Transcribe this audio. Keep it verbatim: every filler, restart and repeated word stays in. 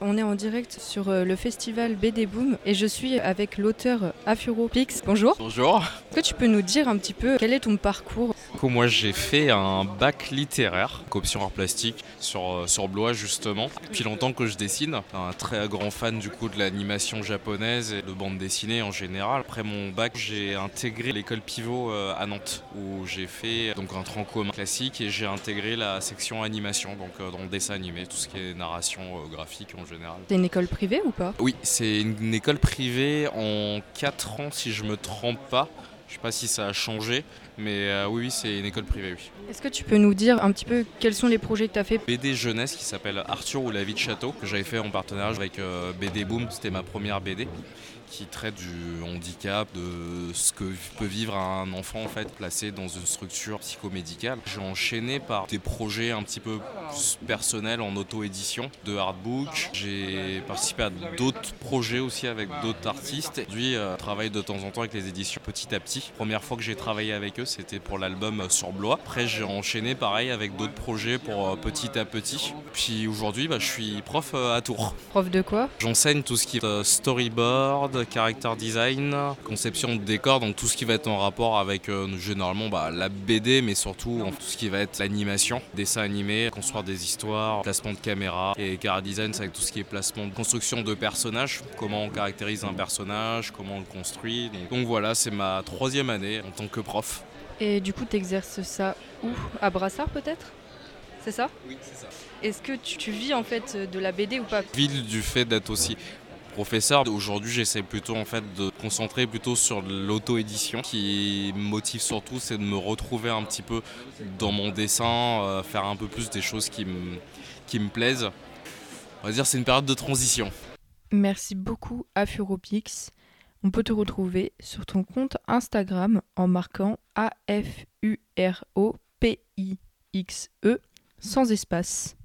On est en direct sur euh, le festival B D Boom et je suis avec l'auteur Afuropix. Bonjour. Bonjour. Est-ce que tu peux nous dire un petit peu quel est ton parcours ? Du coup, moi j'ai fait un bac littéraire, option art plastique, sur, sur Blois justement. Depuis longtemps que je dessine, un très grand fan du coup de l'animation japonaise et de bande dessinée en général. Après mon bac, j'ai intégré l'école Pivot à Nantes où j'ai fait donc un tronc commun classique et j'ai intégré la section animation, donc dans le dessin animé, tout ce qui est narration euh, graphique en général. C'est une école privée ou pas ? Oui, c'est une, une école privée en quatre ans si je me trompe pas. Je sais pas si ça a changé, mais euh, oui, oui, c'est une école privée, oui. Est-ce que tu peux nous dire un petit peu quels sont les projets que tu as fait ? B D jeunesse qui s'appelle Arthur ou la vie de château, que j'avais fait en partenariat avec euh, B D Boom, c'était ma première B D, qui traite du handicap, de ce que peut vivre un enfant en fait placé dans une structure psychomédicale. J'ai enchaîné par des projets un petit peu plus personnels en auto-édition de hardbook. J'ai participé à d'autres projets aussi avec d'autres artistes. Aujourd'hui, euh, je travaille de temps en temps avec les éditions petit à petit. Première fois que j'ai travaillé avec eux, c'était pour l'album Sur Blois. Après, j'ai enchaîné pareil avec d'autres projets pour euh, petit à petit. Puis aujourd'hui, bah, je suis prof euh, à Tours. Prof de quoi ? J'enseigne tout ce qui est euh, storyboard, character design, conception de décor, donc tout ce qui va être en rapport avec euh, généralement bah, la B D, mais surtout tout ce qui va être l'animation, dessin animé, construire des histoires, placement de caméra, et cara design, c'est avec tout ce qui est placement de construction de personnages, comment on caractérise un personnage, comment on le construit. Donc, donc voilà, c'est ma troisième année en tant que prof. Et du coup, tu exerces ça où ? À Brassard peut-être ? C'est ça ? Oui, c'est ça. Est-ce que tu, tu vis en fait de la B D ou pas ? Ville du fait d'être aussi professeur, aujourd'hui j'essaie plutôt en fait de me concentrer plutôt sur l'auto-édition. Ce qui me motive surtout, c'est de me retrouver un petit peu dans mon dessin, euh, faire un peu plus des choses qui me, qui me plaisent. On va dire c'est une période de transition. Merci beaucoup Afuropix. On peut te retrouver sur ton compte Instagram en marquant A F U R O P I X E sans espace.